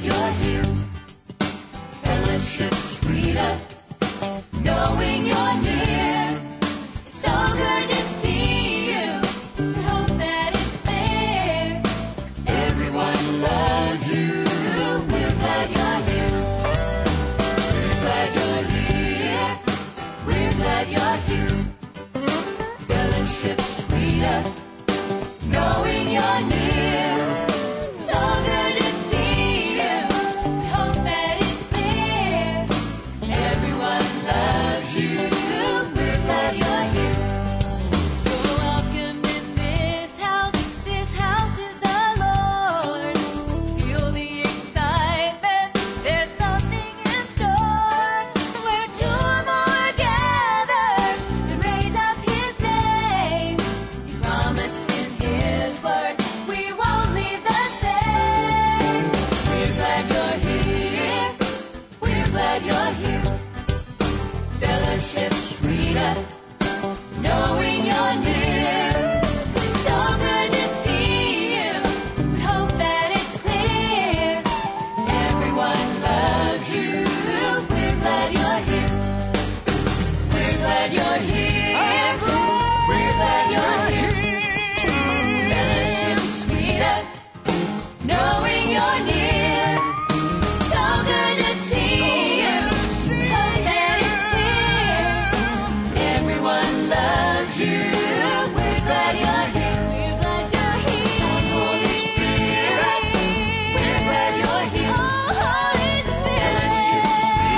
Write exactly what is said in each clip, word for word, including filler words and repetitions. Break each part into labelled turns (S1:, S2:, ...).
S1: you're here. Fellowship sweeter, knowing you're near. So good to see you. We hope that it's there. Everyone loves you. We're glad you're here. We're glad you're here. We're glad you're here. Fellowship sweeter, knowing you're near. So good to see you. We hope that it's there. Everyone loves you. We're glad you're here. You're welcome in this house. This house is the Lord. Feel the excitement. There's something in store. Where two or more gather and raise up His name. He promised in His word we won't leave the same. We're glad you're here. We're glad you're here. Fellowship sweeter, knowing you're near. So good to see you. We hope that it's clear. Everyone loves you. We're glad you're here. We're glad you're here. We're glad you're here. Fellowship sweeter, knowing you're near. So good to see you. Hope that it's clear. Everyone loves you. We're glad you're here. We're glad you're here. Holy Spirit, we're glad you're here. Oh, Holy Spirit,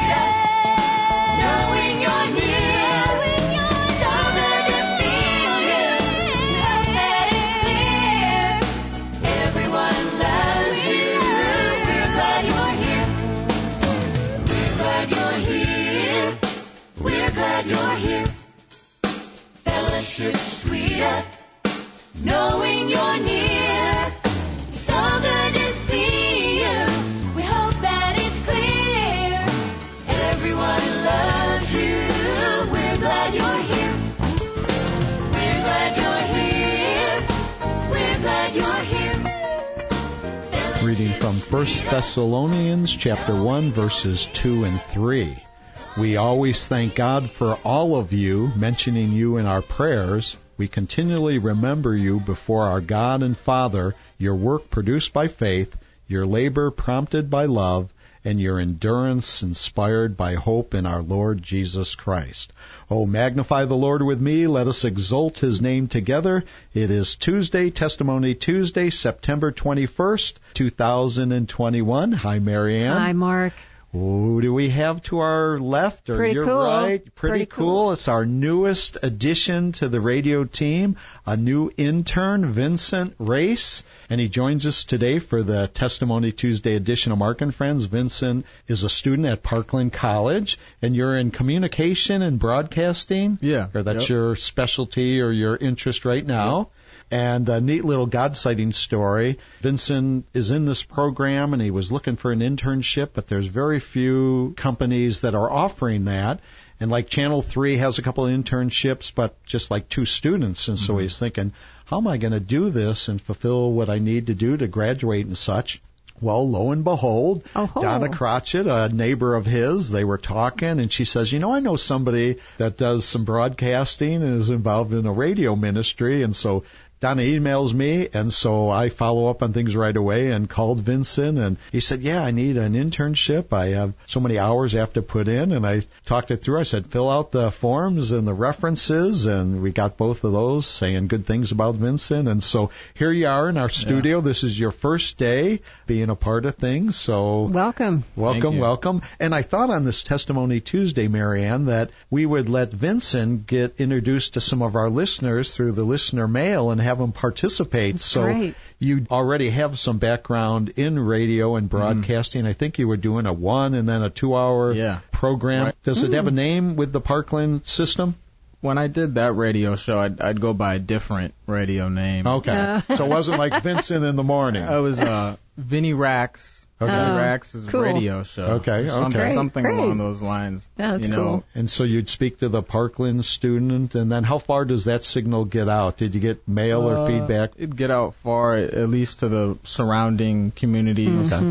S1: knowing you're near. So good to feel you. Hope that it's clear. Everyone loves you. We're glad you're here. We're glad you're here. We're glad you're here. Fellowship sweeter, knowing you're near. So good to see you. We hope that it's clear. Everyone loves you. We're glad you're here. We're glad you're here. We're glad you're here. Fellowship
S2: Reading from First Thessalonians chapter one, verses two and three. We always thank God for all of you, mentioning you in our prayers. We continually remember you before our God and Father, your work produced by faith, your labor prompted by love, and your endurance inspired by hope in our Lord Jesus Christ. Oh, magnify the Lord with me. Let us exalt His name together. It is Tuesday, Testimony Tuesday, September twenty-first, two thousand twenty-one. Hi, Marianne.
S3: Hi, Mark.
S2: Who do we have to our left or
S3: Pretty
S2: your
S3: cool.
S2: right? Pretty,
S3: Pretty
S2: cool.
S3: cool.
S2: It's our newest addition to the radio team, a new intern, Vincent Race, and he joins us today for the Testimony Tuesday edition of Mark and Friends. Vincent is a student at Parkland College, and you're in communication and broadcasting?
S4: Yeah.
S2: Or that's
S4: Yep.
S2: your specialty or your interest right now?
S4: Yep.
S2: And a neat little God-sighting story. Vincent is in this program, and he was looking for an internship, but there's very few companies that are offering that. And like Channel three has a couple of internships, but just like two students. And mm-hmm. so he's thinking, how am I going to do this and fulfill what I need to do to graduate and such? Well, lo and behold,
S3: Oh-ho.
S2: Donna Crotchett, a neighbor of his, they were talking, and she says, you know, I know somebody that does some broadcasting and is involved in a radio ministry, and so Donna emails me, and so I follow up on things right away and called Vincent, and he said, yeah, I need an internship. I have so many hours I have to put in, and I talked it through. I said, fill out the forms and the references, and we got both of those saying good things about Vincent, and so here you are in our studio. Yeah. This is your first day being a part of things, so
S3: welcome.
S2: Welcome, welcome. And I thought on this Testimony Tuesday, Marianne, that we would let Vincent get introduced to some of our listeners through the listener mail and have them participate.
S3: That's
S2: so
S3: right.
S2: You already have some background in radio and broadcasting. Mm. I think you were doing a one and then a two-hour
S4: yeah.
S2: program. Right. Does mm. it have a name with the Parkland system?
S4: When I did that radio show, I'd, I'd go by a different radio name.
S2: Okay. Uh. So it wasn't like Vincent in the morning.
S4: I was uh, Vinny Rax.
S2: Okay.
S4: Vinny Rax's
S3: cool.
S4: radio show.
S2: Okay, okay.
S4: Something,
S3: Great,
S4: something
S3: great.
S4: along those lines.
S3: That's
S4: you know.
S3: cool.
S2: And so you'd speak to the Parkland student, and then how far does that signal get out? Did you get mail
S4: uh,
S2: or feedback?
S4: It'd get out far, at least to the surrounding communities.
S3: Mm-hmm.
S2: Okay.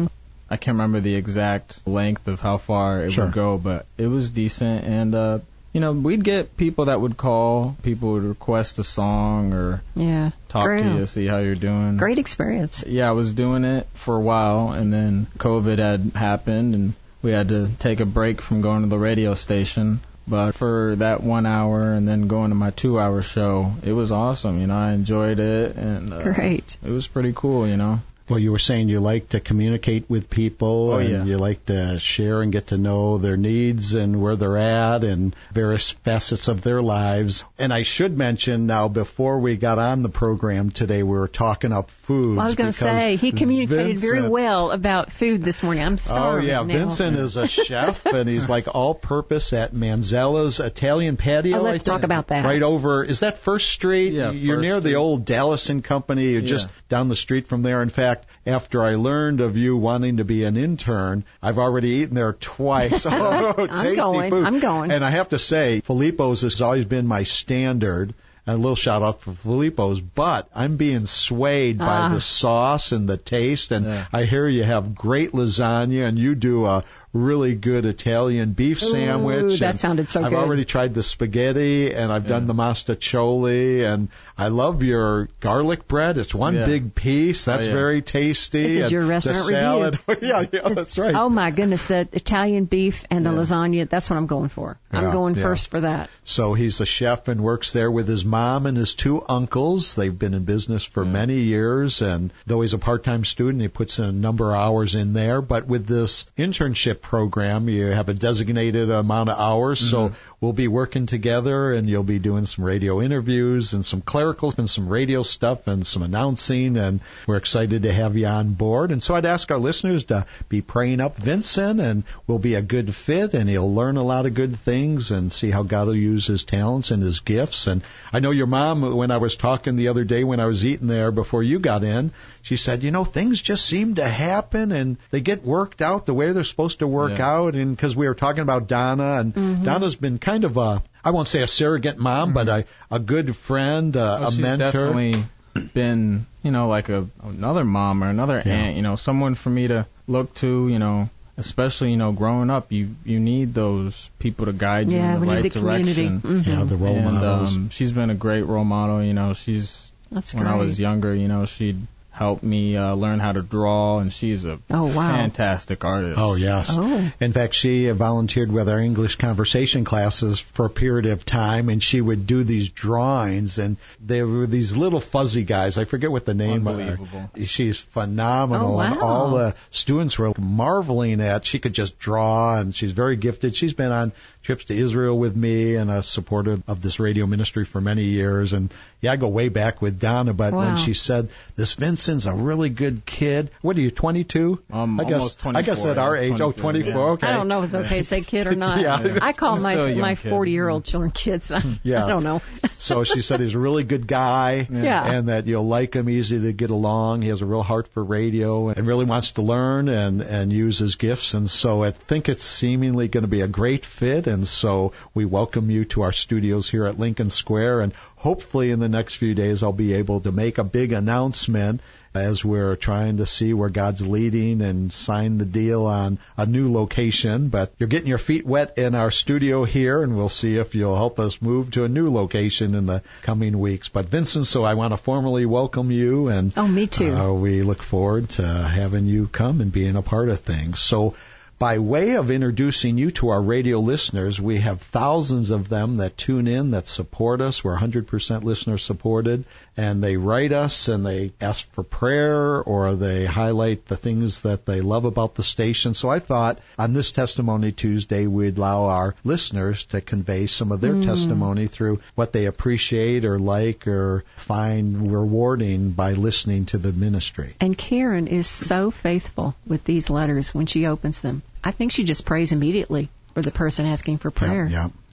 S4: I can't remember the exact length of how far it
S2: Sure.
S4: would go, but it was decent. And, uh, you know, we'd get people that would call. People would request a song or
S3: Yeah.
S4: talk
S3: Great.
S4: to you, see how you're doing.
S3: Great experience.
S4: Yeah, I was doing it for a while, and then COVID had happened, and we had to take a break from going to the radio station. But for that one hour and then going to my two-hour show, it was awesome. You know, I enjoyed it, and uh,
S3: Great.
S4: it was pretty cool, you know.
S2: Well, you were saying you like to communicate with people,
S4: Oh,
S2: and
S4: yeah.
S2: you like to share and get to know their needs and where they're at and various facets of their lives. And I should mention now, before we got on the program today, we were talking up food.
S3: Well, I was going to say, he communicated very
S2: Vincent-
S3: well about food this morning. I'm
S2: Oh,
S3: starving
S2: yeah.
S3: now.
S2: Vincent is a chef, and he's like all-purpose at Manzella's Italian Patio.
S3: Oh, let's
S2: I think.
S3: talk about that.
S2: Right over, is that First Street?
S4: Yeah,
S2: You're
S4: First
S2: near
S4: Street.
S2: the old Dallas and Company. You're
S4: Yeah.
S2: just down the street from there. In fact, after I learned of you wanting to be an intern, I've already eaten there twice. Oh,
S3: I'm
S2: tasty
S3: going.
S2: food.
S3: I'm going.
S2: And I have to say, Filippo's has always been my standard. And a little shout out for Filippo's, but I'm being swayed by
S3: Ah.
S2: the sauce and the taste. And
S4: Yeah.
S2: I hear you have great lasagna, and you do a really good Italian beef
S3: Ooh,
S2: sandwich.
S3: that
S2: and
S3: sounded so
S2: I've
S3: good.
S2: already tried the spaghetti, and I've done
S4: Yeah.
S2: the mastacholi, and I love your garlic bread. It's one
S4: Yeah.
S2: big piece. That's
S4: Oh, yeah.
S2: very tasty.
S3: This is
S2: and
S3: your
S2: the
S3: restaurant
S2: salad.
S3: review.
S2: yeah, yeah, that's right.
S3: Oh, my goodness. The Italian beef and the
S4: Yeah.
S3: lasagna, that's what I'm going for. I'm
S2: Yeah,
S3: going
S2: yeah.
S3: first for that.
S2: So he's a chef and works there with his mom and his two uncles. They've been in business for many years, and though he's a part-time student, he puts in a number of hours in there. But with this internship program, you have a designated amount of hours, so we'll be working together, and you'll be doing some radio interviews and some clerical and some radio stuff and some announcing, and we're excited to have you on board. And so I'd ask our listeners to be praying up Vincent, and we'll be a good fit, and he'll learn a lot of good things and see how God will use his talents and his gifts. And I know your mom, when I was talking the other day when I was eating there before you got in, she said, you know, things just seem to happen, and they get worked out the way they're supposed to work
S4: Yeah.
S2: out. And because we were talking about Donna, and
S3: Mm-hmm.
S2: Donna's been kind of a, I won't say a surrogate mom, but a, a good friend, a,
S4: Well,
S2: a
S4: she's
S2: mentor.
S4: definitely been, you know, like a another mom or another
S2: Yeah.
S4: aunt, you know, someone for me to look to, you know, especially, you know, growing up, you you need those people to guide you
S3: Yeah,
S4: in
S3: we
S4: the
S3: need
S4: right
S3: the community.
S4: direction.
S3: Mhm.
S2: Yeah, the role
S4: and
S2: models.
S4: um, she's been a great role model. You know, she's
S3: That's
S4: when I
S3: great.
S4: was younger, you know, she'd help me uh, learn how to draw, and she's a
S3: Oh, wow.
S4: fantastic artist.
S2: Oh, yes.
S3: Oh.
S2: In fact, she volunteered with our English conversation classes for a period of time, and she would do these drawings, and they were these little fuzzy guys. I forget what the name of
S4: Unbelievable.
S2: her. She's phenomenal,
S3: Oh,
S2: and
S3: wow.
S2: all the students were marveling at. She could just draw, and she's very gifted. She's been on trips to Israel with me and a supporter of this radio ministry for many years. And yeah, I go way back with Donna, but
S3: Wow.
S2: when she said, this Vincent's a really good kid. What are you, twenty-two?
S4: Um,
S2: I guess,
S4: almost
S2: I guess
S4: twenty-four,
S2: at our
S4: yeah,
S2: age, oh,
S4: twenty-two,
S2: twenty-four,
S4: yeah.
S2: okay.
S3: I don't know if it's okay to say kid or not.
S2: Yeah.
S3: I call
S4: I'm
S3: my
S4: still a young
S3: my
S4: kid.
S3: forty-year-old children kids.
S2: Yeah.
S3: I don't know.
S2: So she said he's a really good guy,
S3: Yeah.
S2: and that you'll like him, easy to get along. He has a real heart for radio and really wants to learn and, and use his gifts. And so I think it's seemingly going to be a great fit. And so we welcome you to our studios here at Lincoln Square. And hopefully in the next few days I'll be able to make a big announcement as we're trying to see where God's leading and sign the deal on a new location. But you're getting your feet wet in our studio here, and we'll see if you'll help us move to a new location in the coming weeks. But Vincent, so I want to formally welcome you, and
S3: Oh, me too.
S2: uh, we look forward to having you come and being a part of things. So by way of introducing you to our radio listeners, we have thousands of them that tune in, that support us. We're one hundred percent listener supported, and they write us and they ask for prayer or they highlight the things that they love about the station. So I thought on this Testimony Tuesday, we'd allow our listeners to convey some of their testimony through what they appreciate or like or find rewarding by listening to the ministry.
S3: And Karen is so faithful with these letters when she opens them. I think she just prays immediately for the person asking for prayer.
S2: Yeah, yeah.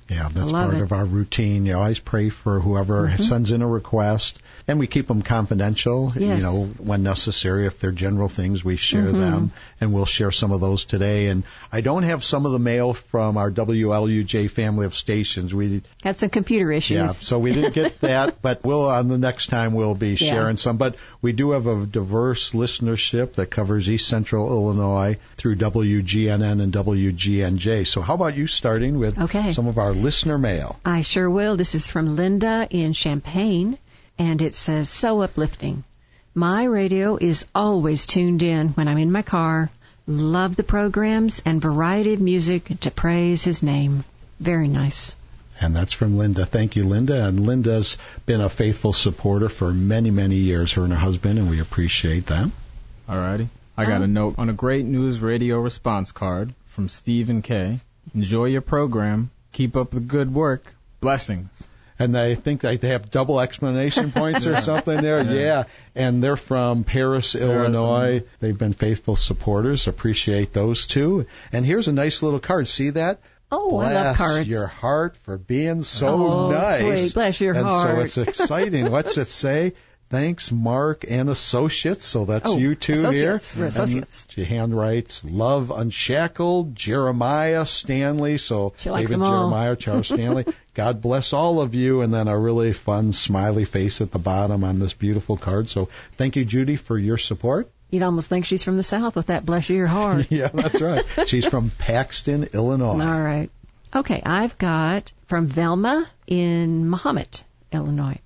S2: Yeah, that's
S3: love
S2: part
S3: it.
S2: of our routine. You always pray for whoever
S3: Mhm.
S2: sends in a request, and we keep them confidential.
S3: Yes.
S2: You know, when necessary, if they're general things, we share
S3: Mhm.
S2: them, and we'll share some of those today. And I don't have some of the mail from our W L U J family of stations. We
S3: Had some computer issues.
S2: Yeah, so we didn't get that, but we'll on the next time we'll be
S3: Yeah.
S2: sharing some. But we do have a diverse listenership that covers East Central Illinois through W G N N and W G N J. So how about you starting with
S3: Okay.
S2: some of our listener mail?
S3: I sure will. This is from Linda in Champaign, and it says, so uplifting. My radio is always tuned in when I'm in my car. Love the programs and variety of music to praise his name. Very nice.
S2: And that's from Linda. Thank you, Linda. And Linda's been a faithful supporter for many, many years, her and her husband, and we appreciate that.
S4: Alrighty. I got
S3: Oh.
S4: a note on a great news radio response card from Stephen K. Enjoy your program. Keep up the good work. Blessings.
S2: And I think they have double explanation points or something there.
S4: Yeah.
S2: Yeah. And they're from Paris, Illinois. They've been faithful supporters. Appreciate those two. And here's a nice little card. See that?
S3: Oh, I love
S2: Bless
S3: cards.
S2: your heart for being so
S3: Oh,
S2: nice.
S3: sweet. Bless your
S2: and
S3: heart.
S2: so it's exciting. What's it say? Thanks, Mark and Associates. So that's
S3: Oh,
S2: you two
S3: associates.
S2: here.
S3: We're
S2: And
S3: associates.
S2: she handwrites, Love Unshackled, Jeremiah Stanley. So
S3: She likes
S2: David
S3: them all.
S2: Jeremiah, Charles Stanley. God bless all of you. And then a really fun smiley face at the bottom on this beautiful card. So thank you, Judy, for your support.
S3: You'd almost think she's from the South with that bless your heart.
S2: Yeah, that's right. She's from Paxton, Illinois.
S3: All right. Okay, I've got from Velma in Mahomet, Illinois.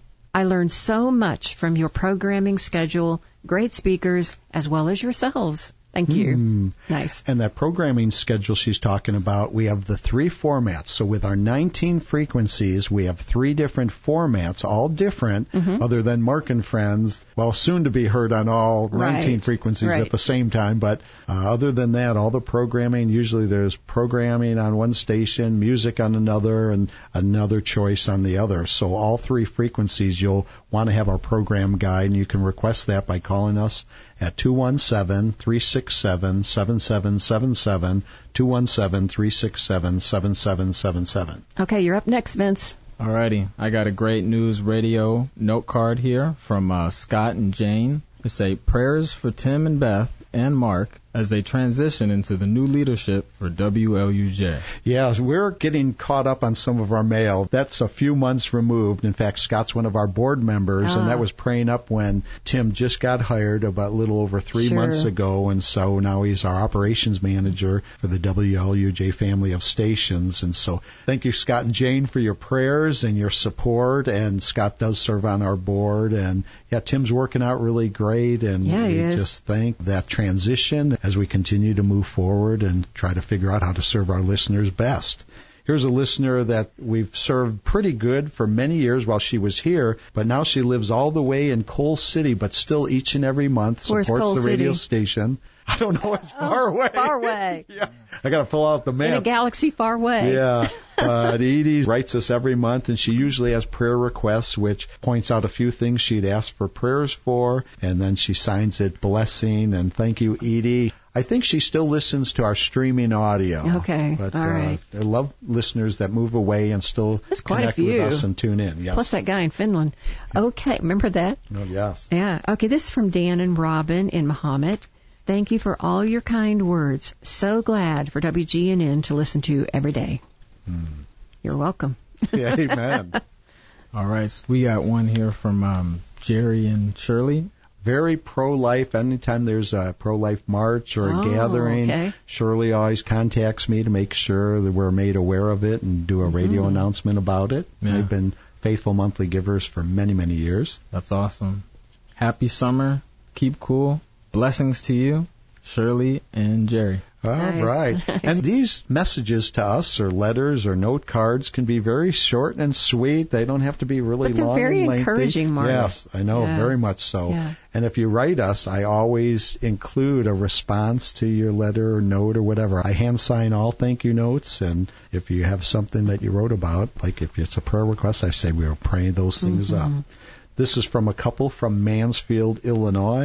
S3: I learned so much from your programming schedule, great speakers, as well as yourselves. Thank you.
S2: Mm.
S3: Nice.
S2: And that programming schedule she's talking about, we have the three formats. So with our nineteen frequencies, we have three different formats, all different,
S3: Mhm.
S2: other than Mark and Friends, well, soon to be heard on all nineteen
S3: Right.
S2: frequencies
S3: Right.
S2: at the same time. But uh, other than that, all the programming, usually there's programming on one station, music on another, and another choice on the other. So all three frequencies, you'll want to have our program guide, and you can request that by calling us at two one seven, three six seven, seven seven seven seven, two one seven, three six seven, seven seven seven seven.
S3: Okay, you're up next, Vince.
S4: Alrighty. I got a great news radio note card here from uh, Scott and Jane. They say, prayers for Tim and Beth and Mark as they transition into the new leadership for W L U J.
S2: Yeah, we're getting caught up on some of our mail. That's a few months removed. In fact, Scott's one of our board members,
S3: Ah.
S2: and that was praying up when Tim just got hired about a little over three
S3: Sure.
S2: months ago, and so now he's our operations manager for the W L U J family of stations. And so thank you, Scott and Jane, for your prayers and your support, and Scott does serve on our board, and yeah, Tim's working out really great, and
S3: Yeah, he
S2: we
S3: is.
S2: just thank that transition as we continue to move forward and try to figure out how to serve our listeners best. Here's a listener that we've served pretty good for many years while she was here, but now she lives all the way in Coal City, but still each and every month
S3: Where's
S2: supports
S3: Coal
S2: the radio
S3: City?
S2: station. I don't know, it's far away.
S3: Far away.
S2: Yeah, I got to fill out the
S3: In a
S2: map.
S3: galaxy far away.
S2: Yeah, but Edie writes us every month, and she usually has prayer requests, which points out a few things she'd asked for prayers for, and then she signs it blessing, and thank you, Edie. I think she still listens to our streaming audio.
S3: Okay,
S2: But
S3: all right.
S2: uh, I love listeners that move away and still
S3: That's quite a
S2: connect with
S3: few.
S2: us and tune in. Yes.
S3: Plus that guy in Finland. Okay, remember that?
S2: Oh, yes.
S3: Yeah. Okay, this is from Dan and Robin in Mahomet. Thank you for all your kind words. So glad for W G N N to listen to every day.
S2: Hmm.
S3: You're welcome.
S2: Yeah, amen.
S4: All right. So we got one here from um, Jerry and Shirley.
S2: Very pro-life. Anytime there's a pro-life march or a
S3: Oh,
S2: gathering,
S3: okay.
S2: Shirley always contacts me to make sure that we're made aware of it and do a radio
S3: Mm-hmm.
S2: announcement about it.
S4: Yeah.
S2: They've been faithful monthly givers for many, many years.
S4: That's awesome. Happy summer. Keep cool. Blessings to you, Shirley and Jerry.
S2: All
S3: Nice.
S2: right.
S3: Nice.
S2: And these messages to us, or letters, or note cards, can be very short and sweet. They don't have to be really
S3: But they're
S2: long
S3: very
S2: and lengthy.
S3: encouraging, Mark.
S2: Yes, I know,
S3: Yeah.
S2: very much so.
S3: Yeah.
S2: And if you write us, I always include a response to your letter or note or whatever. I hand sign all thank you notes, and if you have something that you wrote about, like if it's a prayer request, I say we are praying those things
S3: Mm-hmm.
S2: up. This is from a couple from Mansfield, Illinois.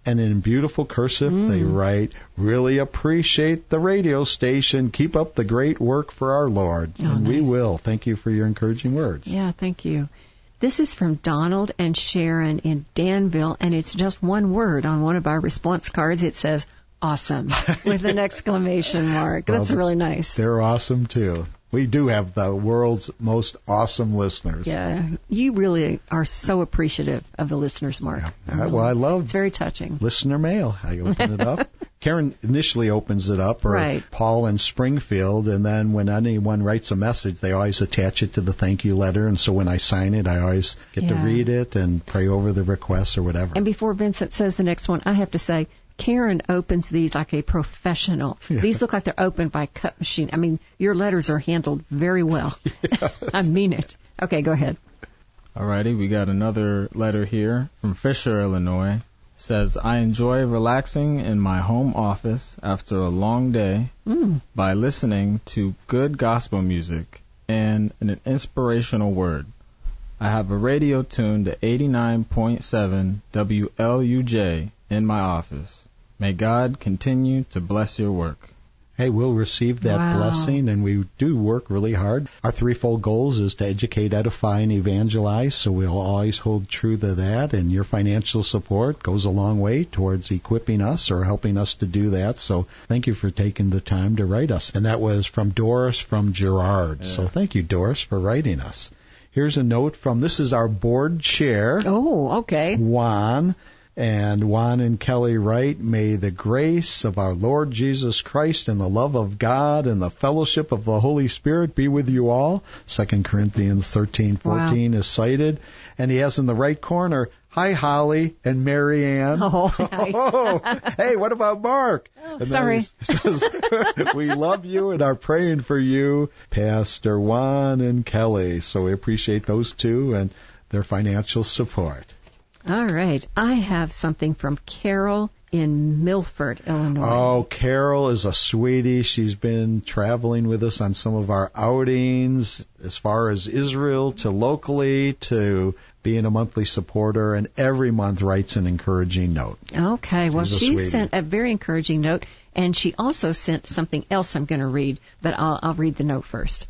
S2: And in beautiful cursive, mm. they write, really appreciate the radio station. Keep up the great work for our Lord. Oh, and nice. We will. Thank you for your encouraging words.
S3: Yeah, thank you. This is from Donald and Sharon in Danville, and it's just one word on one of our response cards. It says, awesome, with an exclamation mark. Well, that's really nice.
S2: They're awesome, too. We do have the world's most awesome listeners.
S3: Yeah, you really are so appreciative of the listeners, Mark.
S2: Yeah. I, well, I love
S3: it's very touching.
S2: Listener mail. I open it up. Karen initially opens it up, or
S3: right.
S2: Paul in Springfield, and then when anyone writes a message, they always attach it to the thank you letter, and so when I sign it, I always get
S3: yeah.
S2: to read it and pray over the requests or whatever.
S3: And before Vincent says the next one, I have to say, Karen opens these like a professional. Yeah. These look like they're opened by a cut machine. I mean, your letters are handled very well. Yes. I mean it. Okay, go ahead.
S4: All righty, we got another letter here from Fisher, Illinois. It says, I enjoy relaxing in my home office after a long day mm. by listening to good gospel music and an inspirational word. I have a radio tuned to eighty-nine point seven W L U J in my office. May God continue to bless your work.
S2: Hey, we'll receive that
S3: wow.
S2: blessing, and we do work really hard. Our threefold goals is to educate, edify, and evangelize, so we'll always hold true to that, and your financial support goes a long way towards equipping us or helping us to do that, so thank you for taking the time to write us. And that was from Doris from Girard, yeah. so thank you, Doris, for writing us. Here's a note from, this is our board chair.
S3: Oh, okay.
S2: Juan. And Juan and Kelly write, may the grace of our Lord Jesus Christ and the love of God and the fellowship of the Holy Spirit be with you all. Second Corinthians thirteen fourteen wow. is cited. And he has in the right corner, hi, Holly and Mary Ann.
S3: Oh, nice.
S2: oh, hey, what about Mark?
S3: Oh, sorry.
S2: He says, we love you and are praying for you, Pastor Juan and Kelly. So we appreciate those two and their financial support.
S3: All right. I have something from Carol in Milford, Illinois.
S2: Oh, Carol is a sweetie. She's been traveling with us on some of our outings, as far as Israel to locally to being a monthly supporter, and every month writes an encouraging note.
S3: Okay. Well,
S2: She's
S3: she sent a very encouraging note, and she also sent something else I'm going to read, but I'll, I'll read the note first.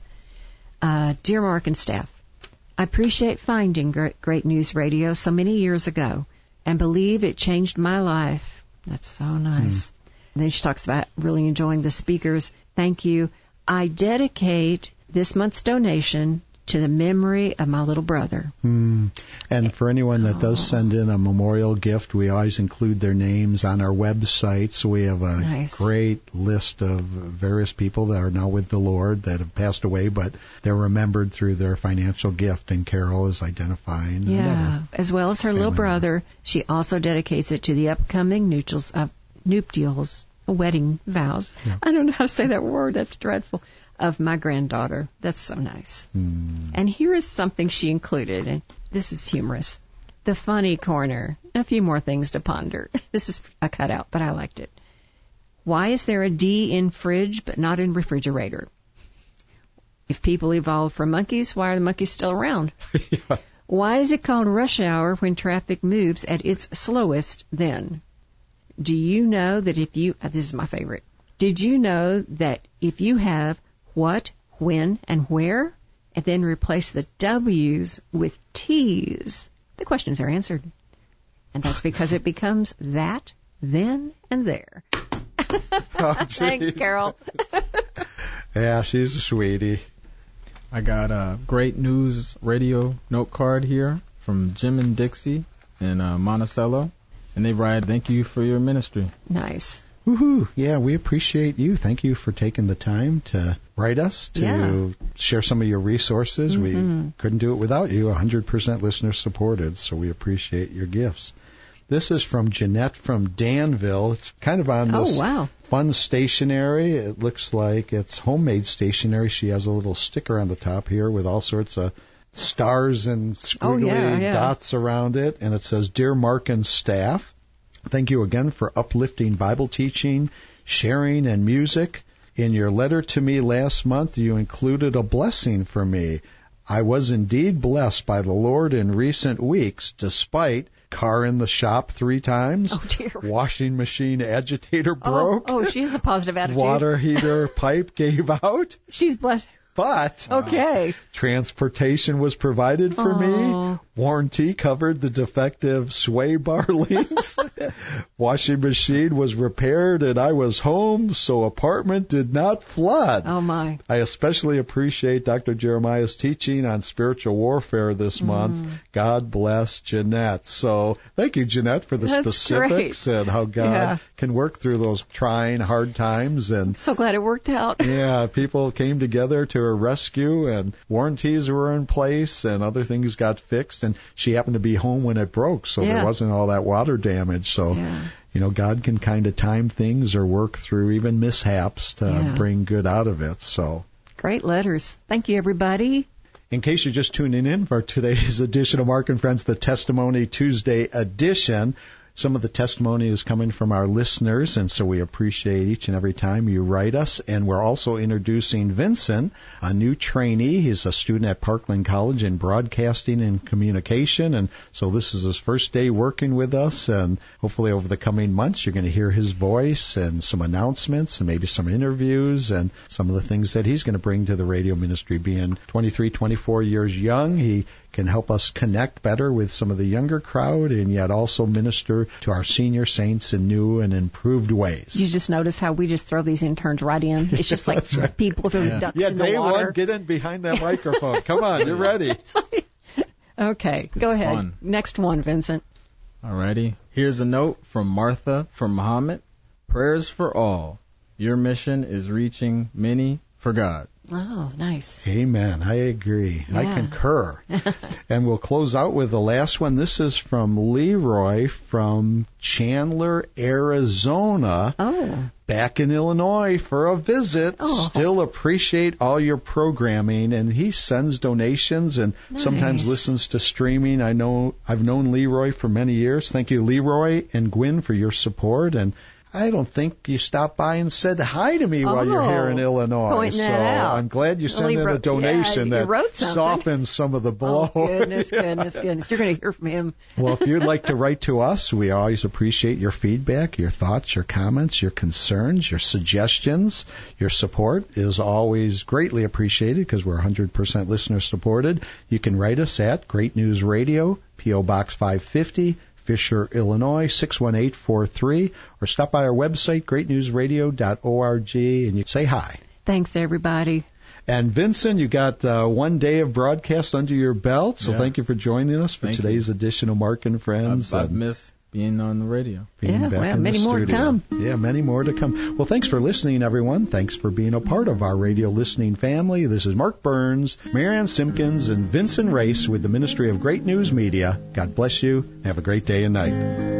S3: Uh, Dear Mark and staff, I appreciate finding Great, Great News Radio so many years ago and believe it changed my life. That's so nice. Mm. And then she talks about really enjoying the speakers. Thank you. I dedicate this month's donation to the memory of my little brother.
S2: Mm. And for anyone that does send in a memorial gift, we always include their names on our website. So we have a
S3: nice. great
S2: list of various people that are now with the Lord that have passed away, but they're remembered through their financial gift, and Carol is identifying
S3: yeah.
S2: another.
S3: As well as her little brother, she also dedicates it to the upcoming nuptials, uh, nuptials wedding vows. Yeah. I don't know how to say that word. That's dreadful. Of my granddaughter. That's so nice.
S2: Mm.
S3: And here is something she included, and this is humorous. The funny corner. A few more things to ponder. This is a cutout, but I liked it. Why is there a D in fridge but not in refrigerator? If people evolved from monkeys, why are the monkeys still around? yeah. Why is it called rush hour when traffic moves at its slowest then? Do you know that if you... Uh, this is my favorite. Did you know that if you have what, when, and where, and then replace the W's with T's, the questions are answered. And that's because it becomes that, then, and there.
S2: Oh,
S3: thanks, Carol.
S2: Yeah, she's a sweetie.
S4: I got a Great News Radio note card here from Jim and Dixie in uh, Monticello. And they write, thank you for your ministry.
S3: Nice.
S2: Woohoo! Yeah, we appreciate you. Thank you for taking the time to write us, to
S3: yeah.
S2: share some of your resources.
S3: Mm-hmm.
S2: We couldn't do it without you. one hundred percent listener supported, so we appreciate your gifts. This is from Jeanette from Danville. It's kind of on this
S3: oh, wow.
S2: fun stationery. It looks like it's homemade stationery. She has a little sticker on the top here with all sorts of stars and squiggly
S3: oh, yeah, yeah.
S2: dots around it, and it says, Dear Mark and staff, thank you again for uplifting Bible teaching, sharing, and music. In your letter to me last month, you included a blessing for me. I was indeed blessed by the Lord in recent weeks, despite car in the shop three times.
S3: Oh, dear.
S2: Washing machine agitator
S3: Oh,
S2: broke.
S3: oh, she has a positive attitude.
S2: Water heater pipe gave out.
S3: She's blessed.
S2: But
S3: Okay.
S2: transportation was provided for
S3: Aw.
S2: me. Warranty covered the defective sway bar links. Washing machine was repaired and I was home, so apartment did not flood.
S3: Oh, my.
S2: I especially appreciate Doctor Jeremiah's teaching on spiritual warfare this
S3: Mm.
S2: month. God bless Jeanette. So thank you, Jeanette, for the
S3: That's
S2: specifics
S3: great.
S2: and how God
S3: Yeah.
S2: can work through those trying, hard times. And
S3: So glad it worked out.
S2: yeah, people came together to her rescue, and warranties were in place, and other things got fixed. And she happened to be home when it broke, so
S3: Yeah.
S2: there wasn't all that water damage. So,
S3: Yeah.
S2: you know, God can kind of time things or work through even mishaps to
S3: Yeah.
S2: bring good out of it. So,
S3: Great letters. Thank you, everybody.
S2: in case you're just tuning in for today's edition of Mark and Friends, the Testimony Tuesday edition, some of the testimony is coming from our listeners, and so we appreciate each and every time you write us. And we're also introducing Vincent, a new trainee. He's a student at Parkland College in broadcasting and communication, and so this is his first day working with us, and hopefully over the coming months you're going to hear his voice and some announcements and maybe some interviews and some of the things that he's going to bring to the radio ministry. Being twenty-three, twenty-four years young, he can help us connect better with some of the younger crowd and yet also minister to our senior saints in new and improved ways.
S3: You just notice how we just throw these interns right in. It's just like
S2: That's right.
S3: people throwing ducks
S2: Yeah,
S3: in the
S2: day
S3: water.
S2: one, get in behind that microphone. Come on, you're ready.
S3: Okay,
S4: It's
S3: go ahead.
S4: fun.
S3: Next one, Vincent.
S4: Alrighty. Here's a note from Martha from Muhammad. Prayers for all. Your mission is reaching many for God.
S3: Oh, nice.
S2: Amen. I agree. I
S3: Yeah.
S2: concur. And we'll close out with the last one. This is from Leroy from Chandler, Arizona.
S3: Oh,
S2: Back in Illinois for a visit.
S3: Oh.
S2: Still appreciate all your programming, and he sends donations and sometimes
S3: Nice.
S2: listens to streaming. I know I've known Leroy for many years. Thank you, Leroy and Gwen, for your support. And I don't think you stopped by and said hi to me while you're here in
S3: Oh,
S2: Illinois.
S3: pointing
S2: so
S3: that out.
S2: I'm glad you
S3: Well,
S2: sent
S3: he
S2: in a
S3: wrote-
S2: donation
S3: yeah, you
S2: that
S3: wrote something.
S2: softens some of the blow.
S3: oh goodness,
S2: Yeah.
S3: goodness, goodness. You're going to hear from him.
S2: Well, if you'd like to write to us, we always appreciate your feedback, your thoughts, your comments, your concerns, your suggestions. Your support is always greatly appreciated because we're one hundred percent listener supported. You can write us at Great News Radio, P O. Box five fifty, Fisher, Illinois, six one eight four three, or stop by our website, great news radio dot org, and you say hi.
S3: Thanks, everybody.
S2: And Vincent, you got uh, one day of broadcast under your belt, so
S4: Yeah.
S2: thank you for joining us for
S4: Thank
S2: today's edition of Mark and Friends.
S4: I've, I've
S2: and
S4: missed being on the radio.
S2: being
S3: Yeah,
S2: back
S3: well,
S2: in
S3: many
S2: the
S3: more to
S2: studio.
S3: come.
S2: Yeah, many more to come. Well, thanks for listening, everyone. Thanks for being a part of our radio listening family. This is Mark Burns, Marianne Simpkins, and Vincent Race with the Ministry of Great News Media. God bless you. Have a great day and night.